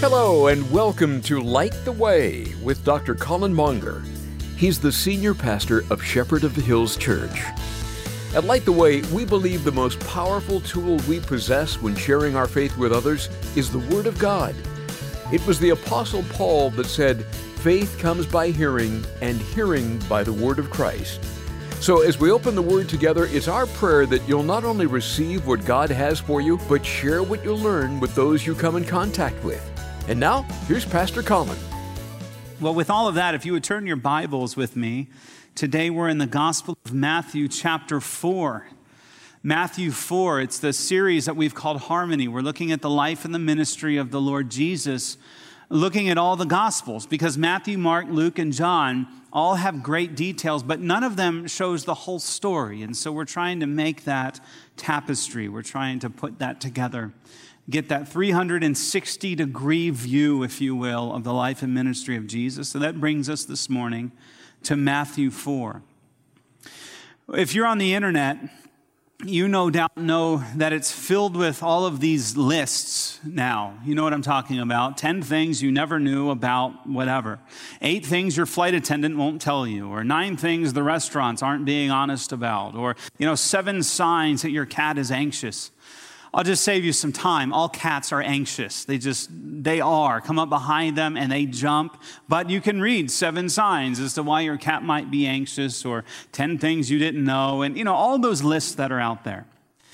Hello and welcome to Light the Way with Dr. Colin Monger. He's the senior pastor of Shepherd of the Hills Church. At Light the Way, we believe the most powerful tool we possess when sharing our faith with others is the Word of God. It was the Apostle Paul that said, "Faith comes by hearing, and hearing by the Word of Christ." So as we open the Word together, it's our prayer that you'll not only receive what God has for you, but share what you learn with those you come in contact with. And now, here's Pastor Colin. Well, with all of that, if you would turn your Bibles with me, today we're in the Gospel of Matthew chapter 4. Matthew 4, it's the series that we've called Harmony. We're looking at the life and the ministry of the Lord Jesus, looking at all the Gospels, because Matthew, Mark, Luke, and John all have great details, but none of them shows the whole story. And so we're trying to make that tapestry. We're trying to put that together. Get that 360-degree view, if you will, of the life and ministry of Jesus. So that brings us this morning to Matthew 4. If you're on the internet, you no doubt know that it's filled with all of these lists now. You know what I'm talking about. 10 things you never knew about whatever. 8 things your flight attendant won't tell you. Or 9 things the restaurants aren't being honest about. Or, 7 signs that your cat is anxious. I'll just save you some time. All cats are anxious. They are. Come up behind them and they jump. But you can read 7 signs as to why your cat might be anxious, or 10 things you didn't know, and all those lists that are out there.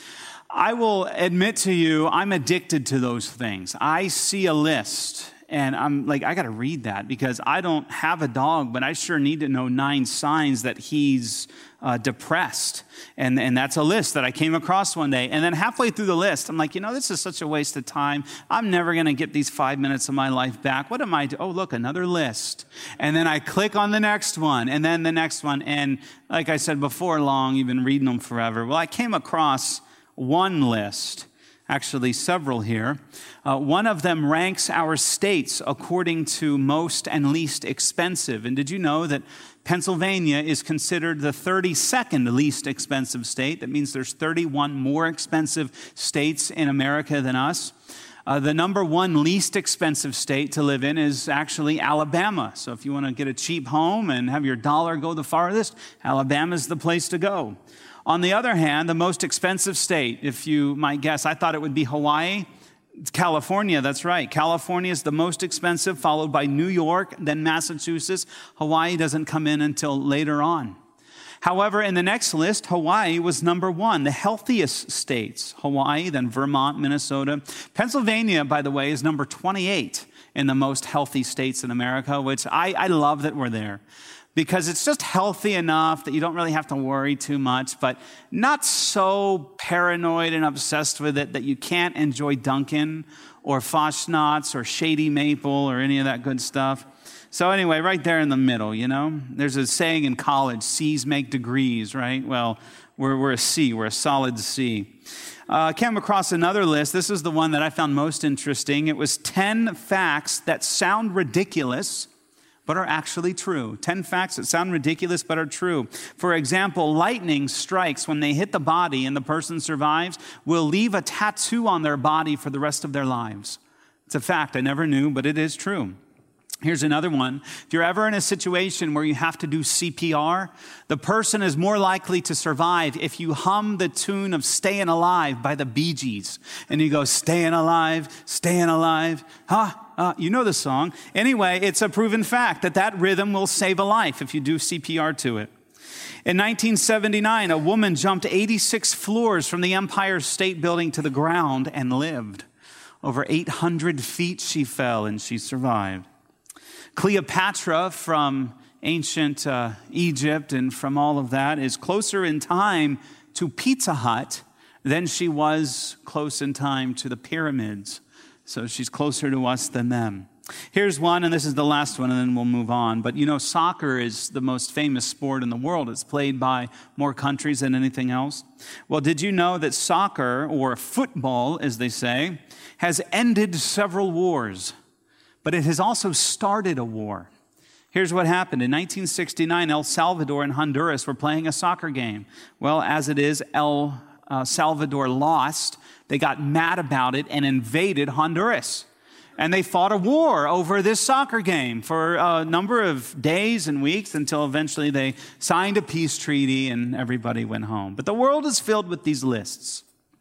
I will admit to you, I'm addicted to those things. I see a list and I'm like, I got to read that because I don't have a dog, but I sure need to know 9 signs that he's depressed. And that's a list that I came across one day. And then halfway through the list, I'm like, this is such a waste of time. I'm never going to get these 5 minutes of my life back. What am I doing? Oh, look, another list. And then I click on the next one and then the next one. And like I said before long, you've been reading them forever. Well, I came across one list. Actually, several here. One of them ranks our states according to most and least expensive. And did you know that Pennsylvania is considered the 32nd least expensive state? That means there's 31 more expensive states in America than us. The number 1 least expensive state to live in is actually Alabama. So if you want to get a cheap home and have your dollar go the farthest, Alabama's the place to go. On the other hand, the most expensive state, if you might guess, I thought it would be Hawaii. It's California, that's right. California is the most expensive, followed by New York, then Massachusetts. Hawaii doesn't come in until later on. However, in the next list, Hawaii was number 1, the healthiest states. Hawaii, then Vermont, Minnesota. Pennsylvania, by the way, is number 28 in the most healthy states in America, which I love that we're there. Because it's just healthy enough that you don't really have to worry too much, but not so paranoid and obsessed with it that you can't enjoy Dunkin' or Foschnotts or Shady Maple or any of that good stuff. So anyway, right there in the middle, There's a saying in college, C's make degrees, right? Well, we're a C, we're a solid C. I came across another list. This is the one that I found most interesting. It was 10 facts that sound ridiculous, but are actually true. 10 facts that sound ridiculous, but are true. For example, lightning strikes when they hit the body and the person survives, will leave a tattoo on their body for the rest of their lives. It's a fact I never knew, but it is true. Here's another one. If you're ever in a situation where you have to do CPR, the person is more likely to survive if you hum the tune of Stayin' Alive by the Bee Gees. And you go, stayin' alive, you know the song. Anyway, it's a proven fact that rhythm will save a life if you do CPR to it. In 1979, a woman jumped 86 floors from the Empire State Building to the ground and lived. Over 800 feet she fell and she survived. Cleopatra from ancient Egypt and from all of that is closer in time to Pizza Hut than she was close in time to the pyramids. So she's closer to us than them. Here's one, and this is the last one, and then we'll move on. But soccer is the most famous sport in the world. It's played by more countries than anything else. Well, did you know that soccer, or football, as they say, has ended several wars? But it has also started a war. Here's what happened. In 1969, El Salvador and Honduras were playing a soccer game. Well, as it is, El Salvador lost. They got mad about it and invaded Honduras. And they fought a war over this soccer game for a number of days and weeks until eventually they signed a peace treaty and everybody went home. But the world is filled with these lists.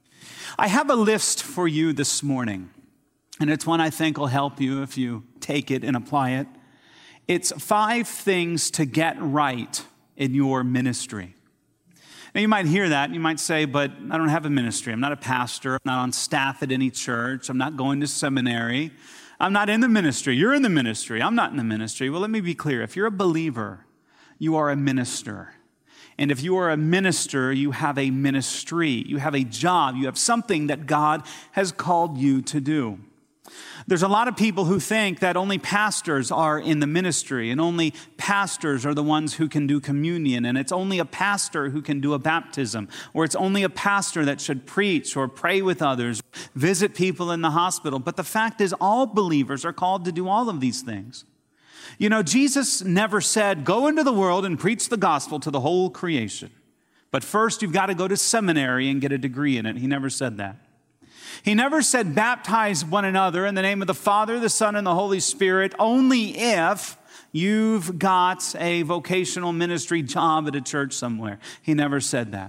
I have a list for you this morning, and it's one I think will help you if you take it and apply it. It's 5 things to get right in your ministry. Now, you might hear that, and you might say, but I don't have a ministry. I'm not a pastor. I'm not on staff at any church. I'm not going to seminary. I'm not in the ministry. You're in the ministry. I'm not in the ministry. Well, let me be clear. If you're a believer, you are a minister. And if you are a minister, you have a ministry. You have a job. You have something that God has called you to do. There's a lot of people who think that only pastors are in the ministry and only pastors are the ones who can do communion, and it's only a pastor who can do a baptism, or it's only a pastor that should preach or pray with others, visit people in the hospital. But the fact is, all believers are called to do all of these things. You know, Jesus never said, go into the world and preach the gospel to the whole creation. But first, you've got to go to seminary and get a degree in it. He never said that. He never said baptize one another in the name of the Father, the Son, and the Holy Spirit only if you've got a vocational ministry job at a church somewhere. He never said that.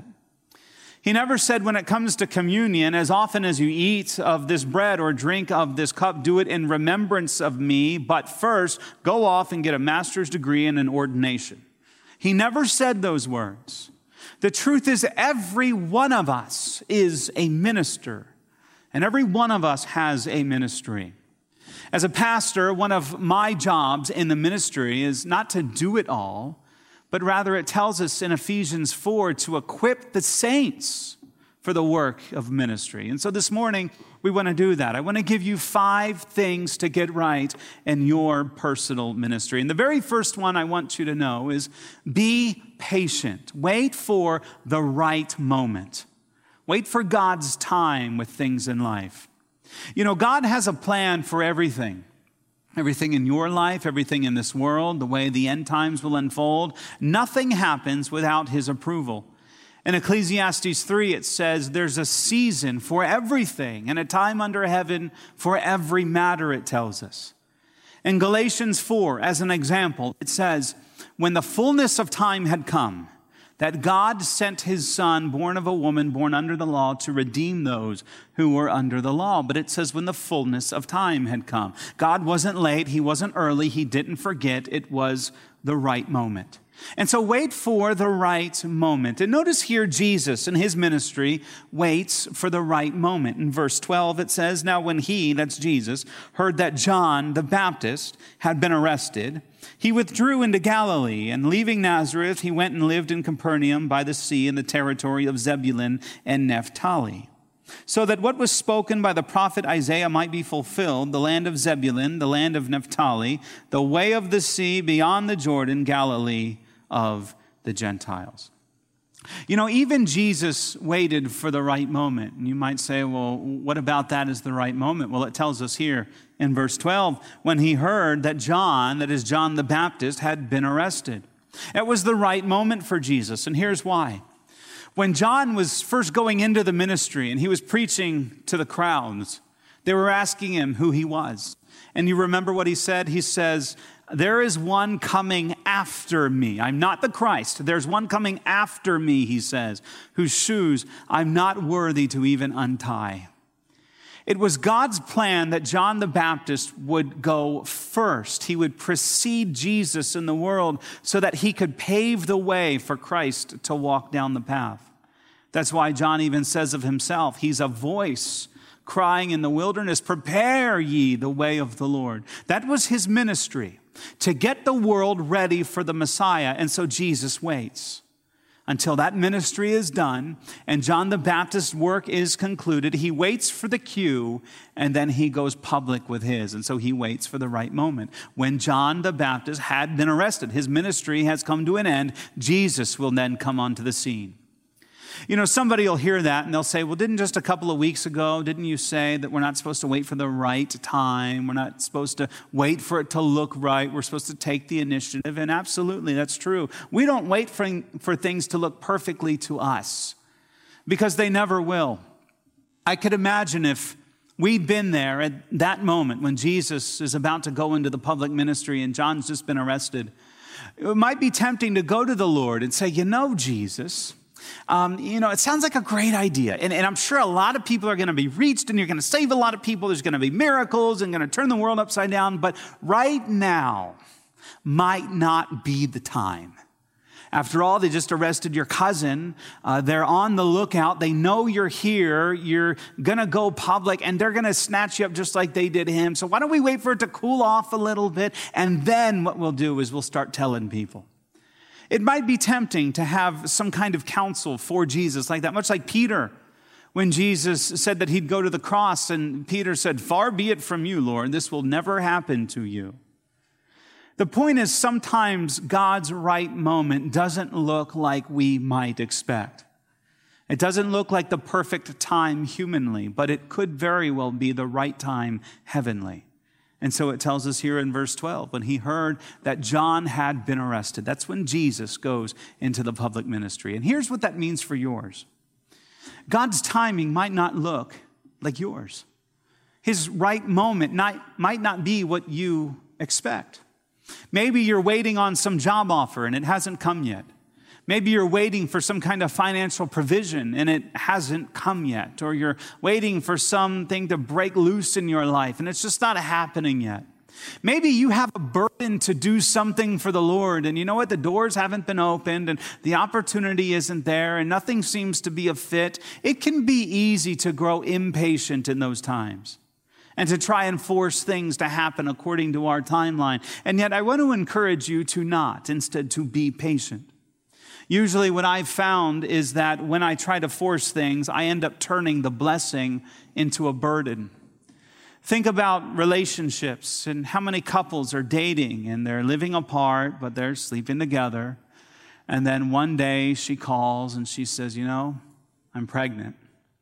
He never said when it comes to communion, as often as you eat of this bread or drink of this cup, do it in remembrance of me, but first go off and get a master's degree and an ordination. He never said those words. The truth is, every one of us is a minister. And every one of us has a ministry. As a pastor, one of my jobs in the ministry is not to do it all, but rather it tells us in Ephesians 4 to equip the saints for the work of ministry. And so this morning, we want to do that. I want to give you 5 things to get right in your personal ministry. And the very first one I want you to know is be patient. Wait for the right moment. Wait for God's time with things in life. You know, God has a plan for everything. Everything in your life, everything in this world, the way the end times will unfold. Nothing happens without His approval. In Ecclesiastes 3, it says there's a season for everything and a time under heaven for every matter, it tells us. In Galatians 4, as an example, it says, when the fullness of time had come, that God sent His Son, born of a woman, born under the law, to redeem those who were under the law. But it says when the fullness of time had come. God wasn't late. He wasn't early. He didn't forget. It was the right moment. And so wait for the right moment. And notice here Jesus in His ministry waits for the right moment. In verse 12 it says, now when He, that's Jesus, heard that John the Baptist had been arrested, He withdrew into Galilee, and leaving Nazareth, He went and lived in Capernaum by the sea in the territory of Zebulun and Naphtali, so that what was spoken by the prophet Isaiah might be fulfilled, the land of Zebulun, the land of Naphtali, the way of the sea beyond the Jordan, Galilee of the Gentiles. You know, even Jesus waited for the right moment. And you might say, well, what about that is the right moment? Well, it tells us here in verse 12, when He heard that John, that is John the Baptist, had been arrested. It was the right moment for Jesus, and here's why. When John was first going into the ministry and he was preaching to the crowds, they were asking him who he was. And you remember what he said? He says, there is one coming after me. I'm not the Christ. There's one coming after me, he says, whose shoes I'm not worthy to even untie. It was God's plan that John the Baptist would go first. He would precede Jesus in the world so that he could pave the way for Christ to walk down the path. That's why John even says of himself, he's a voice crying in the wilderness, prepare ye the way of the Lord. That was his ministry, to get the world ready for the Messiah. And so Jesus waits until that ministry is done and John the Baptist's work is concluded. He waits for the cue and then he goes public with his. And so he waits for the right moment. When John the Baptist had been arrested, his ministry has come to an end, Jesus will then come onto the scene. You know, somebody will hear that and they'll say, well, didn't just a couple of weeks ago, didn't you say that we're not supposed to wait for the right time? We're not supposed to wait for it to look right. We're supposed to take the initiative. And absolutely, that's true. We don't wait for things to look perfectly to us because they never will. I could imagine if We've been there at that moment when Jesus is about to go into the public ministry and John's just been arrested. It might be tempting to go to the Lord and say, Jesus, it sounds like a great idea. And I'm sure a lot of people are going to be reached and you're going to save a lot of people. There's going to be miracles and going to turn the world upside down. But right now might not be the time. After all, they just arrested your cousin. They're on the lookout. They know you're here. You're going to go public, and they're going to snatch you up just like they did him. So why don't we wait for it to cool off a little bit? And then what we'll do is we'll start telling people. It might be tempting to have some kind of counsel for Jesus like that, much like Peter, when Jesus said that he'd go to the cross, and Peter said, "Far be it from you, Lord, this will never happen to you." The point is, sometimes God's right moment doesn't look like we might expect. It doesn't look like the perfect time humanly, but it could very well be the right time heavenly. And so it tells us here in verse 12, when he heard that John had been arrested, that's when Jesus goes into the public ministry. And here's what that means for yours. God's timing might not look like yours. His right moment might not be what you expect. Maybe you're waiting on some job offer and it hasn't come yet. Maybe you're waiting for some kind of financial provision and it hasn't come yet. Or you're waiting for something to break loose in your life and it's just not happening yet. Maybe you have a burden to do something for the Lord and you know what? The doors haven't been opened and the opportunity isn't there and nothing seems to be a fit. It can be easy to grow impatient in those times and to try and force things to happen according to our timeline. And yet I want to encourage you to not, instead to be patient. Usually what I've found is that when I try to force things, I end up turning the blessing into a burden. Think about relationships and how many couples are dating and they're living apart, but they're sleeping together. And then one day she calls and she says, I'm pregnant.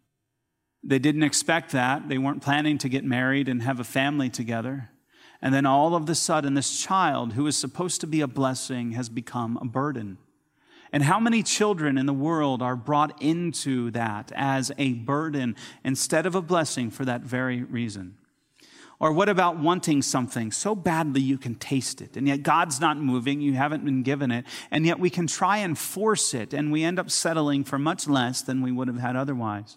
They didn't expect that. They weren't planning to get married and have a family together. And then all of a sudden, this child who is supposed to be a blessing has become a burden. And how many children in the world are brought into that as a burden instead of a blessing for that very reason? Or what about wanting something so badly you can taste it, and yet God's not moving, you haven't been given it, and yet we can try and force it, and we end up settling for much less than we would have had otherwise.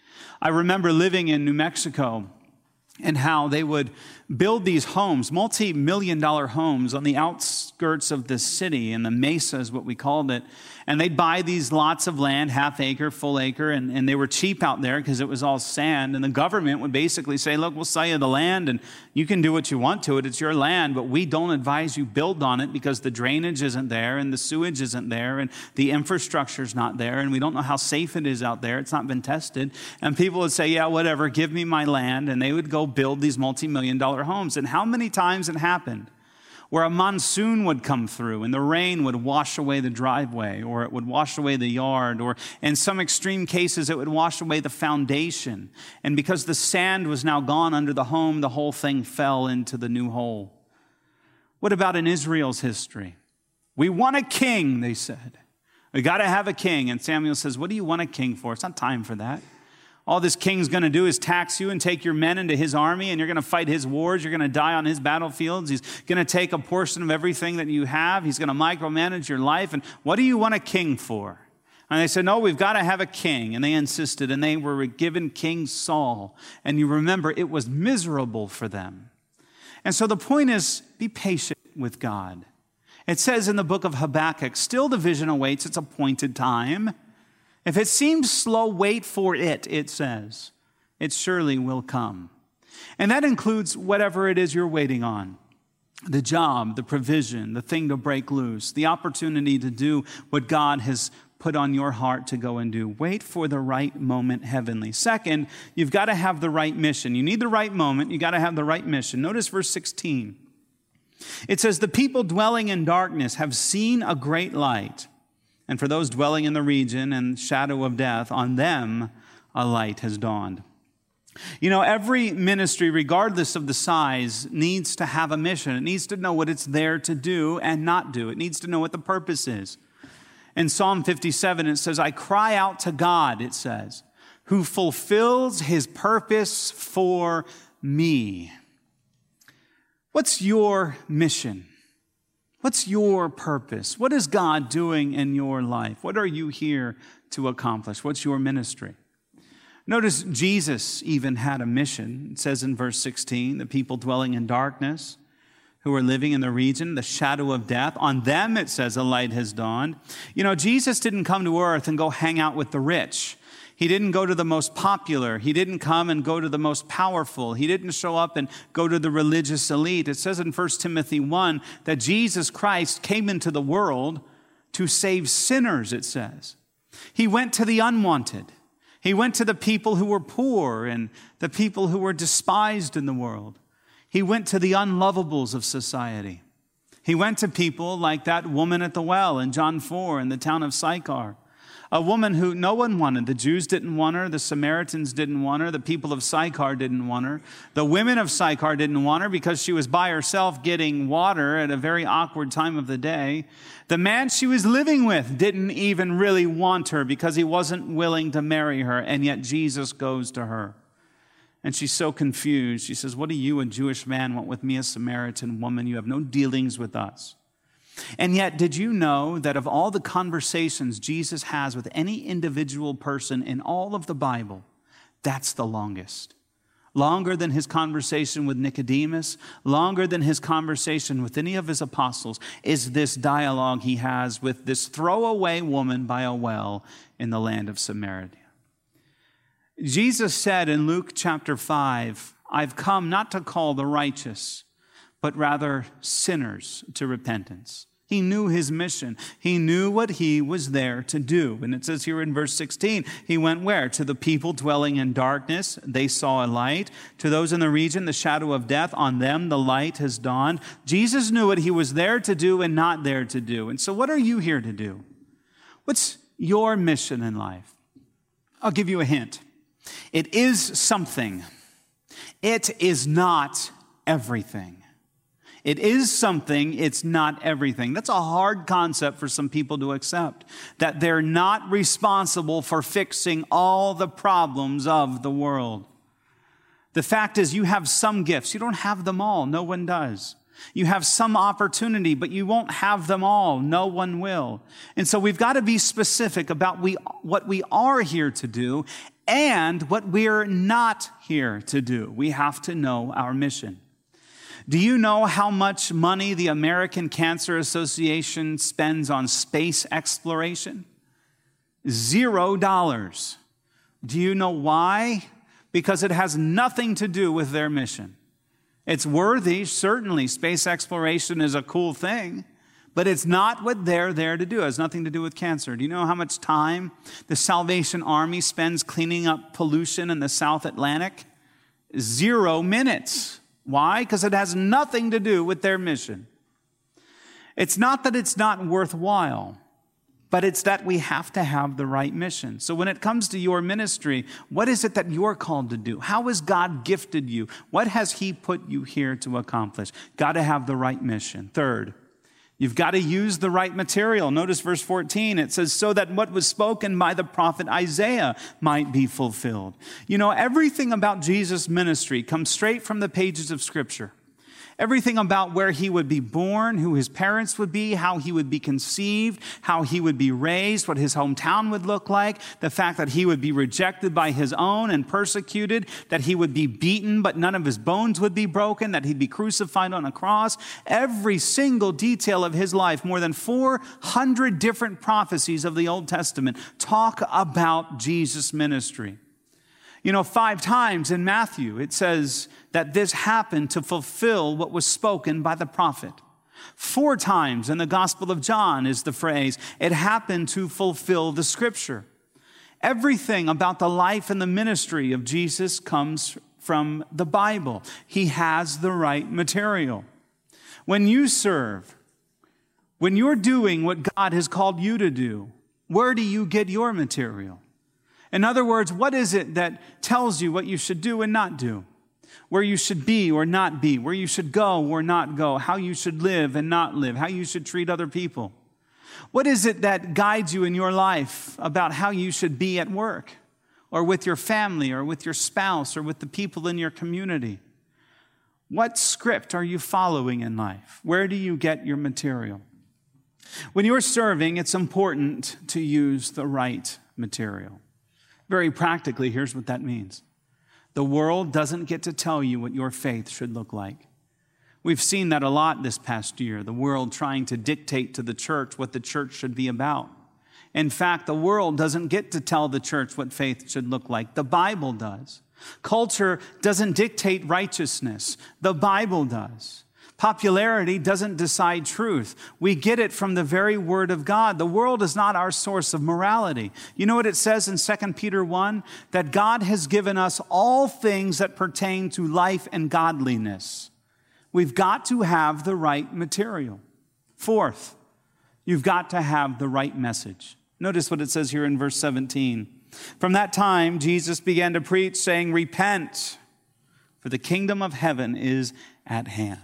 I remember living in New Mexico and how they would build these homes, multi-million-dollar homes on the outskirts of the city, in the mesa is what we called it. And they'd buy these lots of land, half acre, full acre, and they were cheap out there because it was all sand. And the government would basically say, look, we'll sell you the land and you can do what you want to it. It's your land, but we don't advise you build on it because the drainage isn't there and the sewage isn't there and the infrastructure's not there and we don't know how safe it is out there. It's not been tested. And people would say, yeah, whatever, give me my land. And they would go build these multi-million-dollar homes. And how many times it happened where a monsoon would come through and the rain would wash away the driveway, or it would wash away the yard, or in some extreme cases it would wash away the foundation. And because the sand was now gone under the home, the whole thing fell into the new hole. What about in Israel's history? We want a king, they said. We got to have a king. And Samuel says, what do you want a king for? It's not time for that. All this king's going to do is tax you and take your men into his army, and you're going to fight his wars. You're going to die on his battlefields. He's going to take a portion of everything that you have. He's going to micromanage your life. And what do you want a king for? And they said, no, we've got to have a king. And they insisted, and they were given King Saul. And you remember, it was miserable for them. And so the point is, be patient with God. It says in the book of Habakkuk, still the vision awaits its appointed time. If it seems slow, wait for it, it says. It surely will come. And that includes whatever it is you're waiting on. The job, the provision, the thing to break loose, the opportunity to do what God has put on your heart to go and do. Wait for the right moment heavenly. Second, you've got to have the right mission. You need the right moment. You've got to have the right mission. Notice verse 16. It says, the people dwelling in darkness have seen a great light. And for those dwelling in the region and shadow of death, on them a light has dawned. Every ministry, regardless of the size, needs to have a mission. It needs to know what it's there to do and not do. It needs to know what the purpose is. In Psalm 57, it says, I cry out to God, it says, who fulfills his purpose for me. What's your mission? What's your purpose? What is God doing in your life? What are you here to accomplish? What's your ministry? Notice Jesus even had a mission. It says in verse 16, the people dwelling in darkness, who are living in the region, the shadow of death, on them, it says, a light has dawned. You know, Jesus didn't come to earth and go hang out with the rich. He didn't go to the most popular. He didn't come and go to the most powerful. He didn't show up and go to the religious elite. It says in 1 Timothy 1 that Jesus Christ came into the world to save sinners, it says. He went to the unwanted. He went to the people who were poor and the people who were despised in the world. He went to the unlovables of society. He went to people like that woman at the well in John 4 in the town of Sychar. A woman who no one wanted. The Jews didn't want her. The Samaritans didn't want her. The people of Sychar didn't want her. The women of Sychar didn't want her because she was by herself getting water at a very awkward time of the day. The man she was living with didn't even really want her because he wasn't willing to marry her. And yet Jesus goes to her. And she's so confused. She says, "What do you, a Jewish man, want with me, a Samaritan woman? You have no dealings with us." And yet, did you know that of all the conversations Jesus has with any individual person in all of the Bible, that's the longest? Longer than his conversation with Nicodemus, longer than his conversation with any of his apostles, is this dialogue he has with this throwaway woman by a well in the land of Samaria. Jesus said in Luke chapter 5, "I've come not to call the righteous, but rather sinners to repentance." He knew his mission. He knew what he was there to do. And it says here in verse 16, he went where? To the people dwelling in darkness, they saw a light. To those in the region, the shadow of death, on them the light has dawned. Jesus knew what he was there to do and not there to do. And so what are you here to do? What's your mission in life? I'll give you a hint. It is something. It is not everything. It is something, it's not everything. That's a hard concept for some people to accept, that they're not responsible for fixing all the problems of the world. The fact is, you have some gifts. You don't have them all. No one does. You have some opportunity, but you won't have them all. No one will. And so we've got to be specific about what we are here to do and what we're not here to do. We have to know our mission. Do you know how much money the American Cancer Association spends on space exploration? $0. Do you know why? Because it has nothing to do with their mission. It's worthy, certainly. Space exploration is a cool thing, but it's not what they're there to do. It has nothing to do with cancer. Do you know how much time the Salvation Army spends cleaning up pollution in the South Atlantic? 0 minutes. Why? Because it has nothing to do with their mission. It's not that it's not worthwhile, but it's that we have to have the right mission. So when it comes to your ministry, what is it that you're called to do? How has God gifted you? What has he put you here to accomplish? Got to have the right mission. Third, you've got to use the right material. Notice verse 14. It says, so that what was spoken by the prophet Isaiah might be fulfilled. You know, everything about Jesus' ministry comes straight from the pages of Scripture. Everything about where he would be born, who his parents would be, how he would be conceived, how he would be raised, what his hometown would look like, the fact that he would be rejected by his own and persecuted, that he would be beaten but none of his bones would be broken, that he'd be crucified on a cross. Every single detail of his life, more than 400 different prophecies of the Old Testament talk about Jesus' ministry. You know, 5 times in Matthew, it says that this happened to fulfill what was spoken by the prophet. 4 times in the Gospel of John is the phrase, it happened to fulfill the Scripture. Everything about the life and the ministry of Jesus comes from the Bible. He has the right material. When you serve, when you're doing what God has called you to do, where do you get your material? In other words, what is it that tells you what you should do and not do? Where you should be or not be? Where you should go or not go? How you should live and not live? How you should treat other people? What is it that guides you in your life about how you should be at work? or with your family, or with your spouse, or with the people in your community? What script are you following in life? Where do you get your material? When you're serving, it's important to use the right material. Very practically, here's what that means. The world doesn't get to tell you what your faith should look like. We've seen that a lot this past year, the world trying to dictate to the church what the church should be about. In fact, the world doesn't get to tell the church what faith should look like. The Bible does. Culture doesn't dictate righteousness. The Bible does. Popularity doesn't decide truth. We get it from the very Word of God. The world is not our source of morality. You know what it says in 2 Peter 1? That God has given us all things that pertain to life and godliness. We've got to have the right material. Fourth, you've got to have the right message. Notice what it says here in verse 17. From that time, Jesus began to preach, saying, "Repent, for the kingdom of heaven is at hand."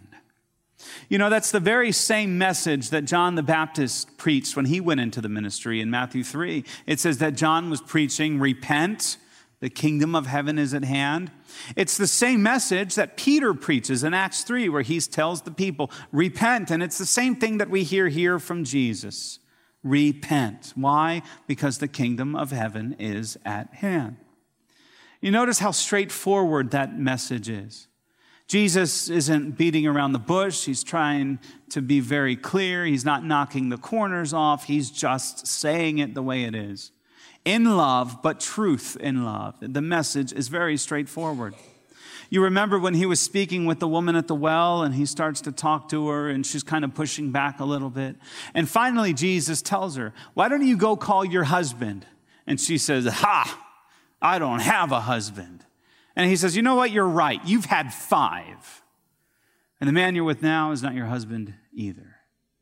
You know, that's the very same message that John the Baptist preached when he went into the ministry in Matthew 3. It says that John was preaching, "Repent, the kingdom of heaven is at hand." It's the same message that Peter preaches in Acts 3, where he tells the people, "Repent." And it's the same thing that we hear here from Jesus. Repent. Why? Because the kingdom of heaven is at hand. You notice how straightforward that message is. Jesus isn't beating around the bush. He's trying to be very clear. He's not knocking the corners off. He's just saying it the way it is. In love, but truth in love. The message is very straightforward. You remember when he was speaking with the woman at the well, and he starts to talk to her, and she's kind of pushing back a little bit. And finally, Jesus tells her, "Why don't you go call your husband?" And she says, "Ha, I don't have a husband." And he says, "You know what? You're right. You've had 5. And the man you're with now is not your husband either."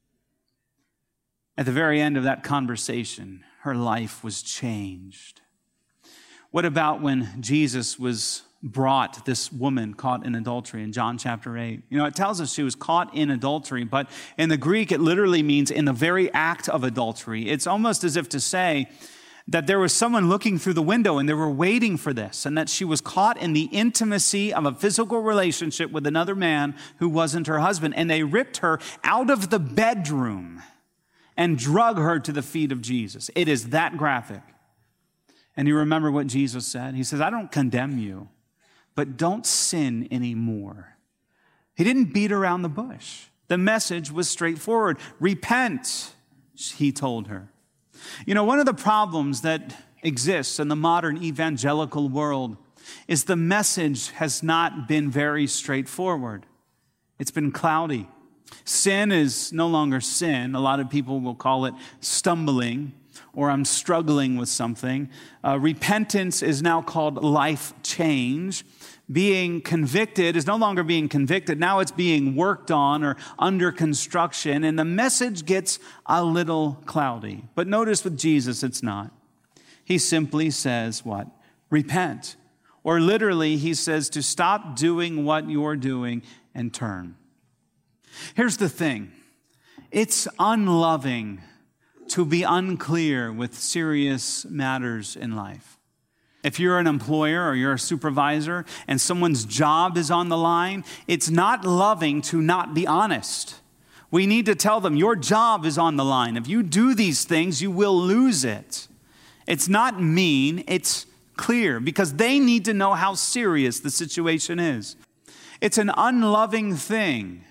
At the very end of that conversation, her life was changed. What about when Jesus was brought this woman caught in adultery in John chapter 8? You know, it tells us she was caught in adultery, but in the Greek, it literally means in the very act of adultery. It's almost as if to say that there was someone looking through the window and they were waiting for this, and that she was caught in the intimacy of a physical relationship with another man who wasn't her husband, and they ripped her out of the bedroom and drug her to the feet of Jesus. It is that graphic. And you remember what Jesus said? He says, "I don't condemn you, but don't sin anymore." He didn't beat around the bush. The message was straightforward. Repent, he told her. You know, one of the problems that exists in the modern evangelical world is the message has not been very straightforward. It's been cloudy. Sin is no longer sin. A lot of people will call it stumbling, or I'm struggling with something. Repentance is now called life change. Being convicted is no longer being convicted. Now it's being worked on or under construction, and the message gets a little cloudy. But notice with Jesus, it's not. He simply says what? Repent. Or literally, he says to stop doing what you're doing and turn. Here's the thing. It's unloving to be unclear with serious matters in life. If you're an employer or you're a supervisor and someone's job is on the line, it's not loving to not be honest. We need to tell them your job is on the line. If you do these things, you will lose it. It's not mean, it's clear, because they need to know how serious the situation is. It's an unloving thing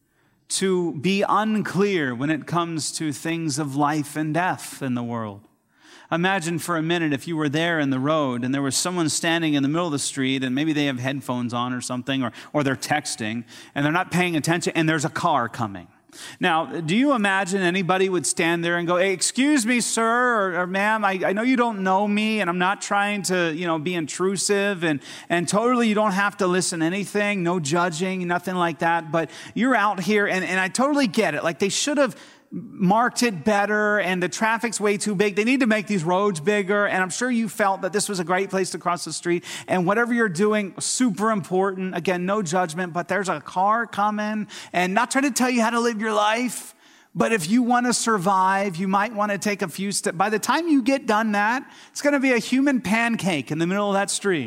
to be unclear when it comes to things of life and death in the world. Imagine for a minute if you were there in the road and there was someone standing in the middle of the street, and maybe they have headphones on or something, or they're texting and they're not paying attention, and there's a car coming. Now, do you imagine anybody would stand there and go, "Hey, excuse me, sir, or ma'am, I know you don't know me, and I'm not trying to, be intrusive, and totally you don't have to listen to anything, no judging, nothing like that, but you're out here," and I totally get it. Like, they should have marked it better, and the traffic's way too big. They need to make these roads bigger, and I'm sure you felt that this was a great place to cross the street, and whatever you're doing, super important. Again, no judgment, but there's a car coming, and not trying to tell you how to live your life, But if you want to survive, you might want to take a few steps. By the time you get done that, it's going to be a human pancake in the middle of that street.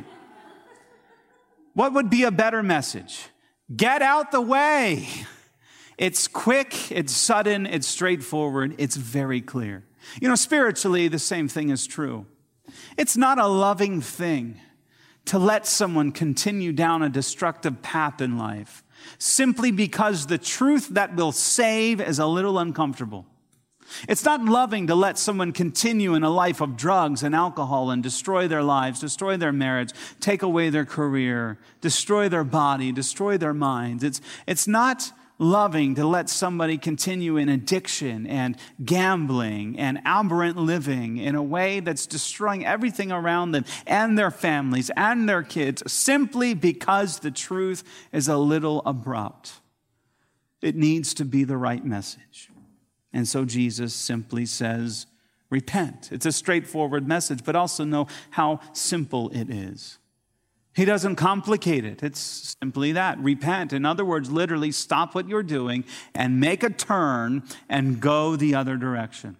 What would be a better message? Get out the way. It's quick, it's sudden, it's straightforward, it's very clear. Spiritually, the same thing is true. It's not a loving thing to let someone continue down a destructive path in life simply because the truth that will save is a little uncomfortable. It's not loving to let someone continue in a life of drugs and alcohol and destroy their lives, destroy their marriage, take away their career, destroy their body, destroy their minds. It's not loving to let somebody continue in addiction and gambling and aberrant living in a way that's destroying everything around them and their families and their kids simply because the truth is a little abrupt. It needs to be the right message. And so Jesus simply says, repent. It's a straightforward message, but also know how simple it is. He doesn't complicate it. It's simply that. Repent. In other words, literally stop what you're doing and make a turn and go the other direction.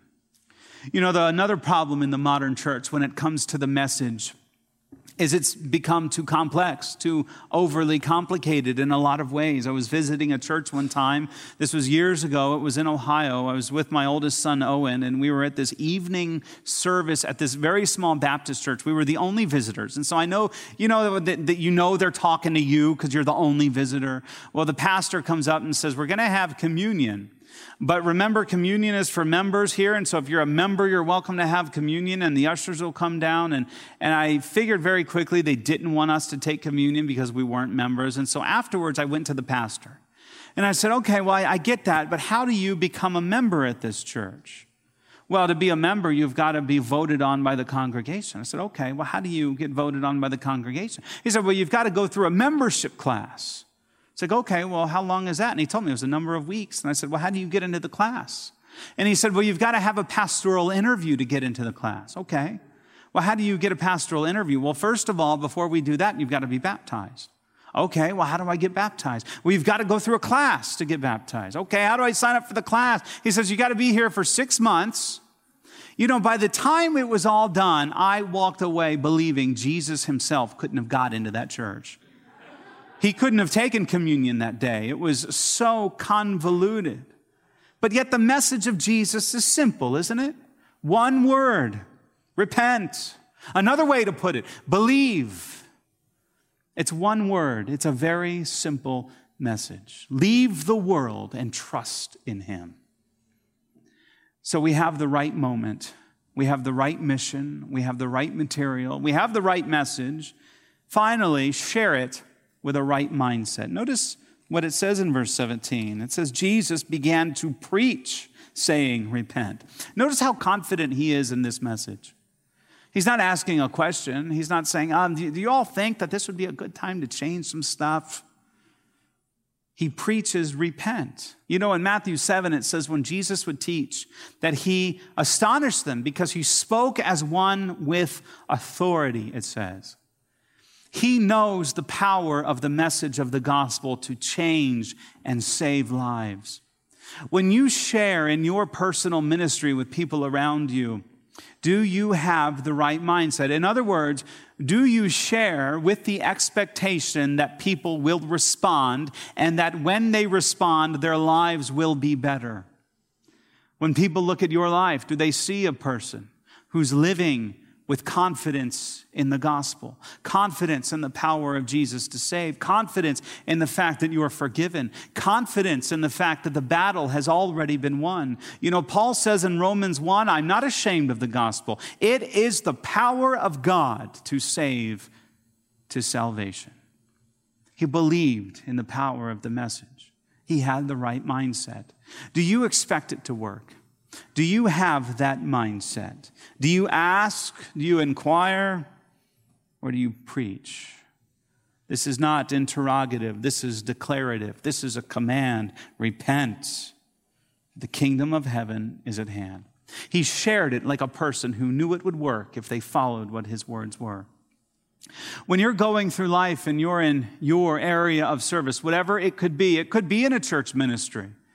Another problem in the modern church when it comes to the message is it's become too complex, too overly complicated in a lot of ways. I was visiting a church one time. This was years ago. It was in Ohio. I was with my oldest son, Owen, and we were at this evening service at this very small Baptist church. We were the only visitors. And so I know, that they're talking to you because you're the only visitor. Well, the pastor comes up and says, we're going to have communion. But remember, communion is for members here. And so if you're a member, you're welcome to have communion, and the ushers will come down. And I figured very quickly they didn't want us to take communion because we weren't members. And so afterwards, I went to the pastor. And I said, okay, well, I get that, but how do you become a member at this church? Well, to be a member, you've got to be voted on by the congregation. I said, okay, well, how do you get voted on by the congregation? He said, well, you've got to go through a membership class. It's like, okay, well, how long is that? And he told me it was a number of weeks. And I said, well, how do you get into the class? And he said, well, you've got to have a pastoral interview to get into the class. Okay. Well, how do you get a pastoral interview? Well, first of all, before we do that, you've got to be baptized. Okay, well, how do I get baptized? Well, you've got to go through a class to get baptized. Okay, how do I sign up for the class? He says, you got to be here for 6 months. By the time it was all done, I walked away believing Jesus himself couldn't have got into that church. He couldn't have taken communion that day. It was so convoluted. But yet the message of Jesus is simple, isn't it? One word, repent. Another way to put it, believe. It's one word. It's a very simple message. Leave the world and trust in him. So we have the right moment. We have the right mission. We have the right material. We have the right message. Finally, share it with a right mindset. Notice what it says in verse 17. It says, Jesus began to preach, saying, repent. Notice how confident he is in this message. He's not asking a question. He's not saying, do you all think that this would be a good time to change some stuff? He preaches, repent. In Matthew 7, it says when Jesus would teach that he astonished them because he spoke as one with authority, it says. He knows the power of the message of the gospel to change and save lives. When you share in your personal ministry with people around you, do you have the right mindset? In other words, do you share with the expectation that people will respond and that when they respond, their lives will be better? When people look at your life, do they see a person who's living with confidence in the gospel, confidence in the power of Jesus to save, confidence in the fact that you are forgiven, confidence in the fact that the battle has already been won? Paul says in Romans 1, I'm not ashamed of the gospel. It is the power of God to save to salvation. He believed in the power of the message. He had the right mindset. Do you expect it to work? Do you have that mindset? Do you ask? Do you inquire? Or do you preach? This is not interrogative. This is declarative. This is a command. Repent. The kingdom of heaven is at hand. He shared it like a person who knew it would work if they followed what his words were. When you're going through life and you're in your area of service, whatever it could be in a church ministry.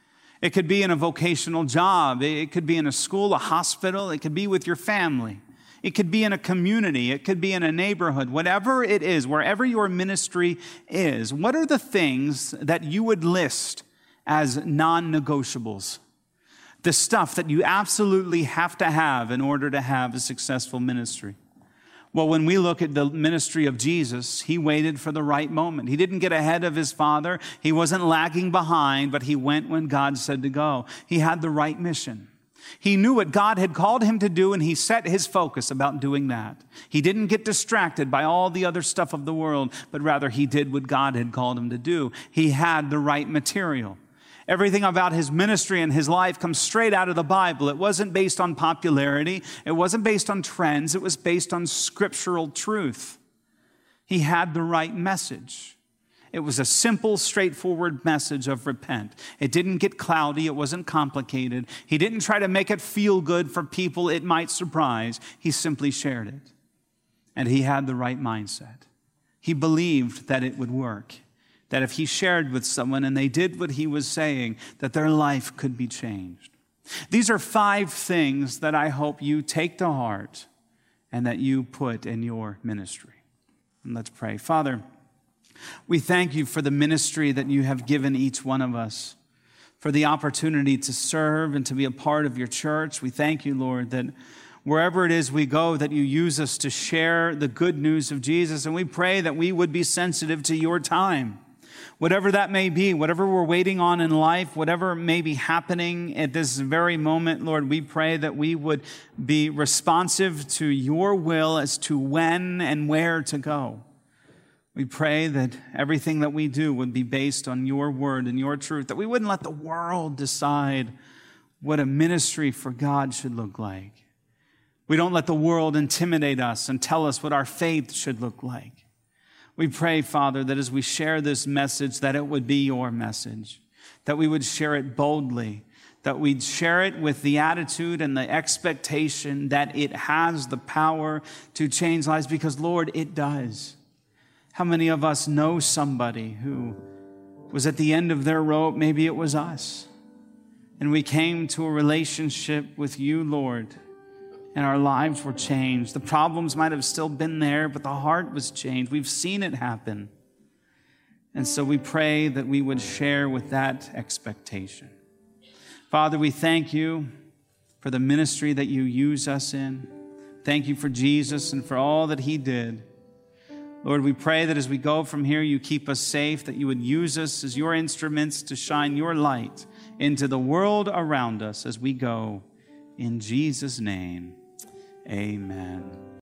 It could be in a vocational job. It could be in a school, a hospital. It could be with your family. It could be in a community. It could be in a neighborhood. Whatever it is, wherever your ministry is, what are the things that you would list as non-negotiables? The stuff that you absolutely have to have in order to have a successful ministry. Well, when we look at the ministry of Jesus, he waited for the right moment. He didn't get ahead of his Father. He wasn't lagging behind, but he went when God said to go. He had the right mission. He knew what God had called him to do, and he set his focus about doing that. He didn't get distracted by all the other stuff of the world, but rather he did what God had called him to do. He had the right material. Everything about his ministry and his life comes straight out of the Bible. It wasn't based on popularity. It wasn't based on trends. It was based on scriptural truth. He had the right message. It was a simple, straightforward message of repent. It didn't get cloudy. It wasn't complicated. He didn't try to make it feel good for people it might surprise. He simply shared it. And he had the right mindset. He believed that it would work, that if he shared with someone and they did what he was saying, that their life could be changed. These are 5 things that I hope you take to heart and that you put in your ministry. And let's pray. Father, we thank you for the ministry that you have given each one of us, for the opportunity to serve and to be a part of your church. We thank you, Lord, that wherever it is we go, that you use us to share the good news of Jesus. And we pray that we would be sensitive to your time. Whatever that may be, whatever we're waiting on in life, whatever may be happening at this very moment, Lord, we pray that we would be responsive to your will as to when and where to go. We pray that everything that we do would be based on your word and your truth, that we wouldn't let the world decide what a ministry for God should look like. We don't let the world intimidate us and tell us what our faith should look like. We pray, Father, that as we share this message, that it would be your message, that we would share it boldly, that we'd share it with the attitude and the expectation that it has the power to change lives, because, Lord, it does. How many of us know somebody who was at the end of their rope? Maybe it was us. And we came to a relationship with you, Lord, and our lives were changed. The problems might have still been there, but the heart was changed. We've seen it happen. And so we pray that we would share with that expectation. Father, we thank you for the ministry that you use us in. Thank you for Jesus and for all that he did. Lord, we pray that as we go from here, you keep us safe, that you would use us as your instruments to shine your light into the world around us as we go. In Jesus' name, amen.